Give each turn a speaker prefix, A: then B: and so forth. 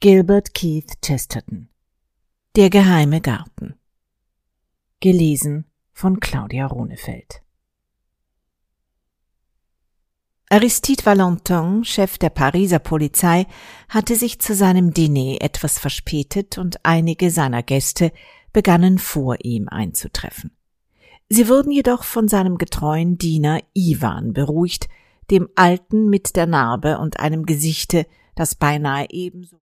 A: Gilbert Keith Chesterton. Der geheime Garten. Gelesen von Claudia Rohnefeld. Aristide Valentin, Chef der Pariser Polizei, hatte sich zu seinem Diner etwas verspätet und einige seiner Gäste begannen vor ihm einzutreffen. Sie wurden jedoch von seinem getreuen Diener Iwan beruhigt, dem Alten mit der Narbe und einem Gesichte, das beinahe ebenso